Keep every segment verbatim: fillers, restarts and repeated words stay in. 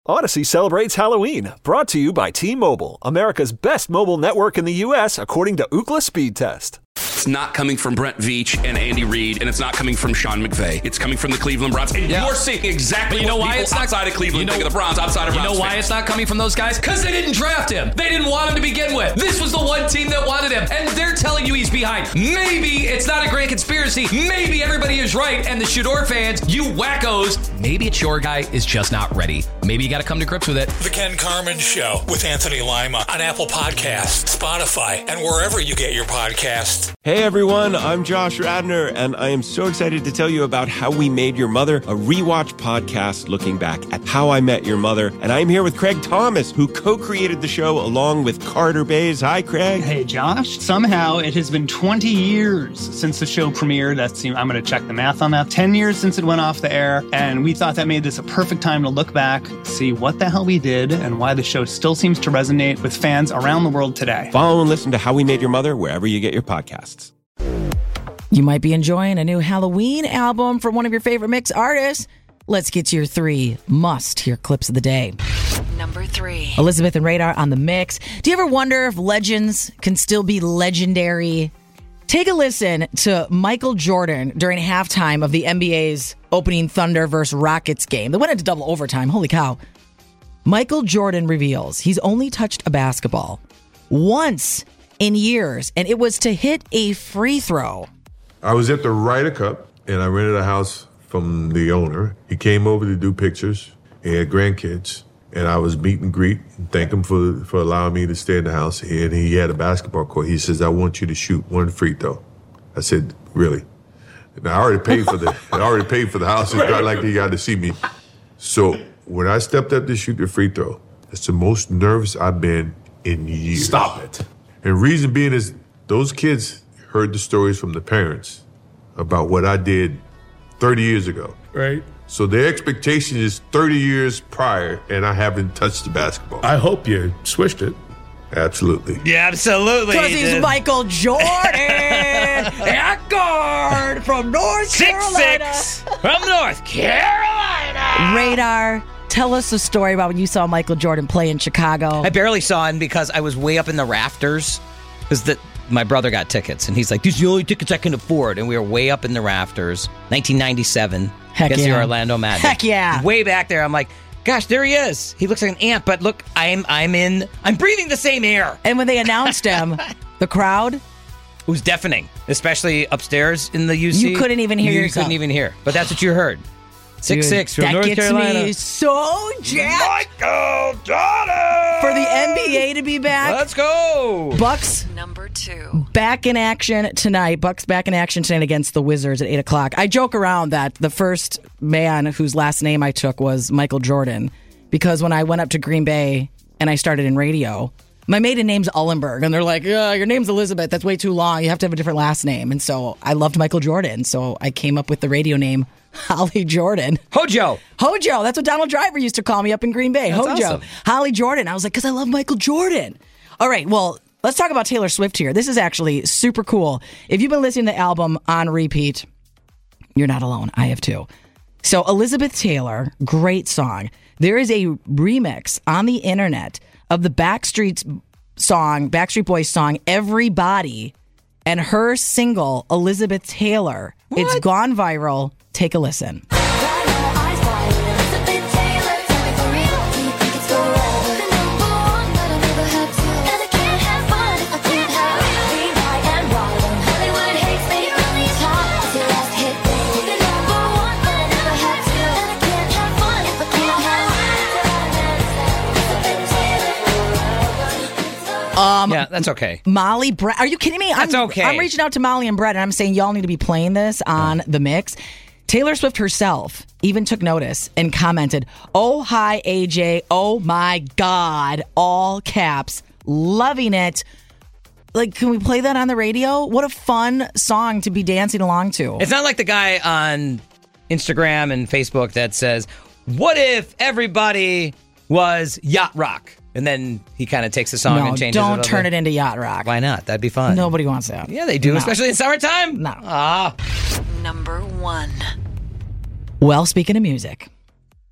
Odyssey celebrates Halloween, brought to you by T-Mobile, America's best mobile network in the U S, according to Ookla Speed Test. It's not coming from Brent Veach and Andy Reid, and it's not coming from Sean McVay. It's coming from the Cleveland Browns. And yeah. you're seeing exactly but you know what why people it's not, outside of Cleveland you know, think of the Browns, outside of You Browns know why fans. it's not coming from those guys? Because they didn't draft him. They didn't want him to begin with. This was the one team that wanted him, and they're telling you he's behind. Maybe it's not a great conspiracy. Maybe everybody is right, and the Shador fans, you wackos, maybe it's your guy is just not ready. Maybe you got to come to grips with it. The Ken Carman Show with Anthony Lima on Apple Podcasts, Spotify, and wherever you get your podcasts. Hey everyone, I'm Josh Radner, and I am so excited to tell you about How We Made Your Mother, a rewatch podcast looking back at How I Met Your Mother. And I'm here with Craig Thomas, who co-created the show along with Carter Bays. Hi, Craig. Hey, Josh. Somehow it has been twenty years since the show premiered. That's, I'm going to check the math on that. ten years since it went off the air, and we thought that made this a perfect time to look back, see what the hell we did, and why the show still seems to resonate with fans around the world today. Follow and listen to How We Made Your Mother wherever you get your podcasts. You might be enjoying a new Halloween album from one of your favorite mix artists. Let's get to your three must-hear clips of the day. Number three. Elizabeth and Radar on the mix. Do you ever wonder if legends can still be legendary? Take a listen to Michael Jordan during halftime of the N B A's opening Thunder versus Rockets game. They went into double overtime. Holy cow. Michael Jordan reveals he's only touched a basketball once in years, and it was to hit a free throw. I was at the Ryder Cup, and I rented a house from the owner. He came over to do pictures. He had grandkids, and I was meet and greet and thank him for for allowing me to stay in the house. And he had a basketball court. He says, "I want you to shoot one free throw." I said, "Really?" And I already paid for the I already paid for the house. It's not like he got to see me. So when I stepped up to shoot the free throw, it's the most nervous I've been in years. Stop it. And reason being is those kids heard the stories from the parents about what I did thirty years ago. Right. So their expectation is thirty years prior, and I haven't touched the basketball. I hope you switched it. Absolutely. Yeah, absolutely. Because he's did. Michael Jordan, at guard from North Six, Carolina. six from North Carolina. Radar, tell us a story about when you saw Michael Jordan play in Chicago. I barely saw him because I was way up in the rafters. Because the my brother got tickets, and he's like, "These are the only tickets I can afford." And we were way up in the rafters. nineteen ninety-seven. Heck against yeah. the Orlando Magic. Heck yeah. Way back there, I'm like, gosh, there he is. He looks like an ant, but look, I'm I'm in, I'm breathing the same air. And when they announced him, the crowd, it was deafening, especially upstairs in the U C. You couldn't even hear you yourself. You couldn't even hear, but that's what you heard. Six Dude, six from that North gets Carolina. me so jacked Michael Jordan for the N B A to be back. Let's go. Bucks Number two. back in action tonight. Bucks back in action tonight against the Wizards at eight o'clock. I joke around that the first man whose last name I took was Michael Jordan because when I went up to Green Bay and I started in radio, my maiden name's Ullenberg, and they're like, yeah, your name's Elizabeth. That's way too long. You have to have a different last name. And so I loved Michael Jordan, so I came up with the radio name Holly Jordan. Hojo. Hojo. That's what Donald Driver used to call me up in Green Bay. That's Hojo. awesome. Holly Jordan. I was like, because I love Michael Jordan. All right, well, let's talk about Taylor Swift here. This is actually super cool. If you've been listening to the album on repeat, you're not alone. I have too. So Elizabeth Taylor, great song. There is a remix on the internet of the Backstreet song, Backstreet Boys song, Everybody, and her single, Elizabeth Taylor. What? It's gone viral. Take a listen. Um, yeah, that's okay. Molly Brett. Are you kidding me? That's I'm, okay. I'm reaching out to Molly and Brett, and I'm saying y'all need to be playing this on the mix. Taylor Swift herself even took notice and commented, "Oh, hi, A J. Oh, my God." All caps. Loving it. Like, can we play that on the radio? What a fun song to be dancing along to. It's not like the guy on Instagram and Facebook that says, "What if everybody was yacht rock?" And then he kind of takes the song no, and changes it. don't over. turn it into yacht rock. Why not? That'd be fun. Nobody wants that. Yeah, they do, No. especially in summertime. No. Ah. Number one. Well, speaking of music,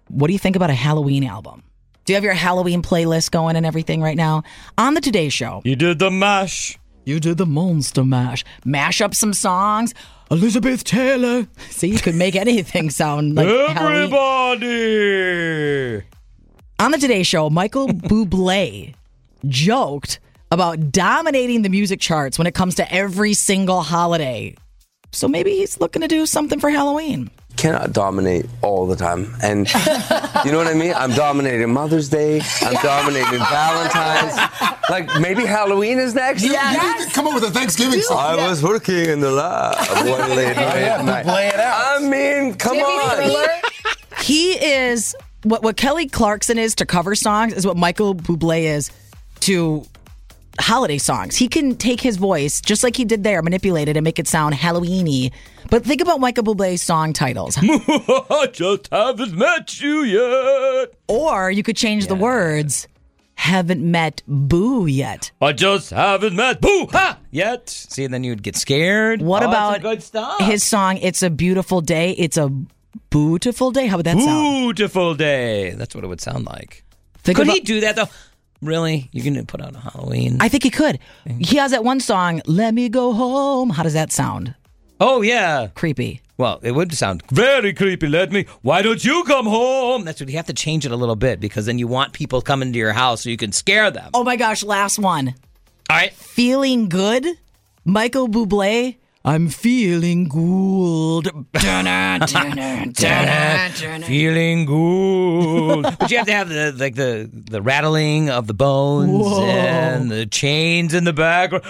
what do you think about a Halloween album? Do you have your Halloween playlist going and everything right now? On the Today Show. You did the mash. You did the Monster Mash. Mash up some songs. Elizabeth Taylor. See, you could make anything sound like Halloween. Everybody. On the Today Show, Michael Bublé joked about dominating the music charts when it comes to every single holiday. So maybe he's looking to do something for Halloween. Cannot dominate all the time. And you know what I mean? I'm dominating Mother's Day. I'm dominating Valentine's. Like, maybe Halloween is next? You, yes. you need to come up with a Thanksgiving song. I was working in the lab one late night. Oh, yeah, night. play it out. I mean, come Jimmy on. Thriller. He is, what, what Kelly Clarkson is to cover songs is what Michael Bublé is to holiday songs. He can take his voice, just like he did there, manipulate it and make it sound Halloween-y. But think about Michael Bublé's song titles. I just haven't met you yet. Or you could change yeah. the words. Haven't met Boo yet. I just haven't met Boo ha yet. See, and then you'd get scared. What oh, about good stuff. his song, It's a Beautiful Day? It's a Bootiful Day? How would that sound? Beautiful day. That's what it would sound like. Think could about- he do that, though? Really? You can put out a Halloween? I think he could. He has that one song, Let Me Go Home. How does that sound? Oh, yeah. Creepy. Well, it would sound very creepy. Let me. Why don't you come home? That's what you have to change it a little bit because then you want people coming to your house so you can scare them. Oh, my gosh. Last one. All right. Feeling good? Michael Bublé. I'm feeling good. Dun-dun, dun-dun, dun-dun, dun-dun. Feeling good. But you have to have the like the, the rattling of the bones Whoa. And the chains in the background.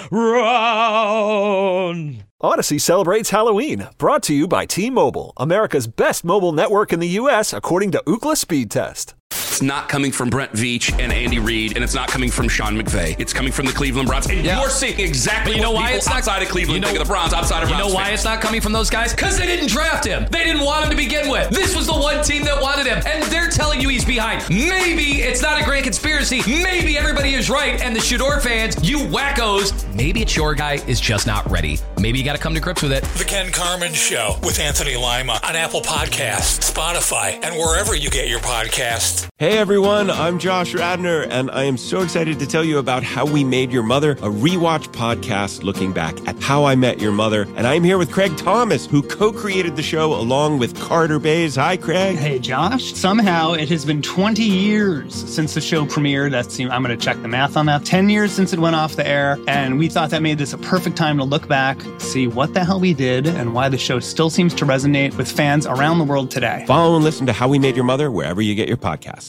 Run. Odyssey celebrates Halloween, brought to you by T-Mobile, America's best mobile network in the U S, according to Ookla Speed Test. It's not coming from Brent Veach and Andy Reid, and it's not coming from Sean McVay. It's coming from the Cleveland Browns. And yeah. you're seeing exactly you know what why people it's not, outside of Cleveland you know, think of the Browns, outside of You Browns know why fans. it's not coming from those guys? Because they didn't draft him. They didn't want him to begin with. This was the one team that wanted him, and they're telling you he's behind. Maybe it's not a grand conspiracy. Maybe everybody is right, and the Shador fans, you wackos, maybe it's your guy is just not ready. Maybe you got to come to grips with it. The Ken Carman Show with Anthony Lima on Apple Podcasts, Spotify, and wherever you get your podcasts. Hey everyone, I'm Josh Radner, and I am so excited to tell you about How We Made Your Mother, a rewatch podcast looking back at How I Met Your Mother. And I'm here with Craig Thomas, who co-created the show along with Carter Bays. Hi, Craig. Hey, Josh. Somehow it has been twenty years since the show premiered. That's, I'm going to check the math on that. ten years since it went off the air, and we thought that made this a perfect time to look back, see what the hell we did, and why the show still seems to resonate with fans around the world today. Follow and listen to How We Made Your Mother wherever you get your podcasts.